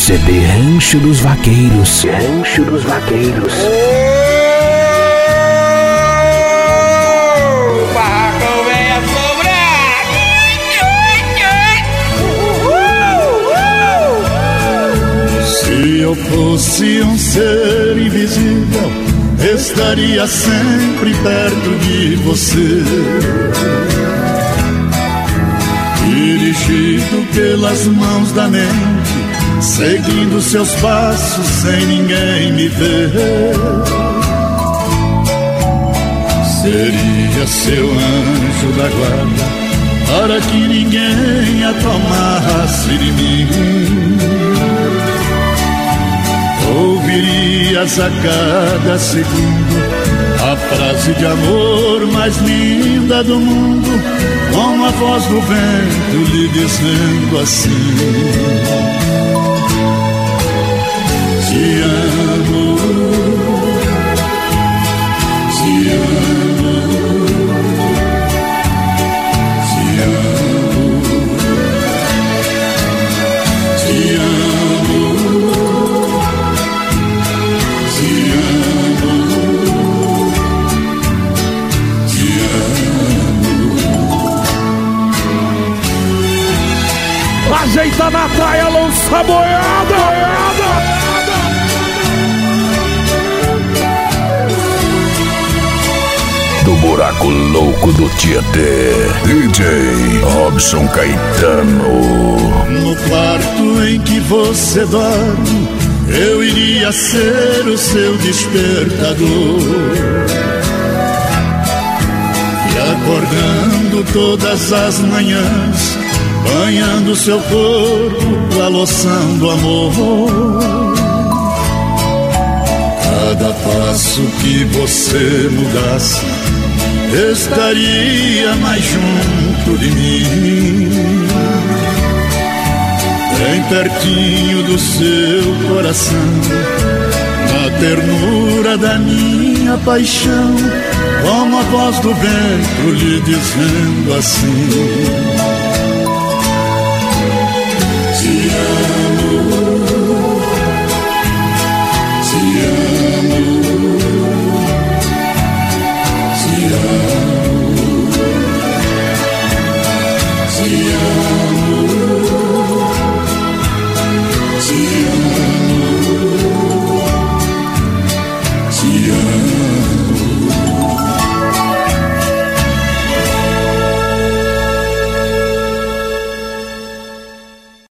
CD Rancho dos Vaqueiros. Rancho dos Vaqueiros. O barracão vem assombrar. Se eu fosse um ser invisível, estaria sempre perto de você, dirigido pelas mãos da mente, seguindo seus passos sem ninguém me ver. Seria seu anjo da guarda, para que ninguém a tomasse de mim. Ouvirias a cada segundo a frase de amor mais linda do mundo, com a voz do vento lhe dizendo assim: te amo, te amo, te amo, te amo, te amo, te amo. Ajeita na praia, lança a boiada. Do buraco louco do Tietê, DJ Robson Caetano. No quarto em que você dorme, eu iria ser o seu despertador, e acordando todas as manhãs, banhando seu corpo com a loção do amor. Cada passo que você mudasse, estaria mais junto de mim, bem pertinho do seu coração, na ternura da minha paixão, como a voz do vento lhe dizendo assim: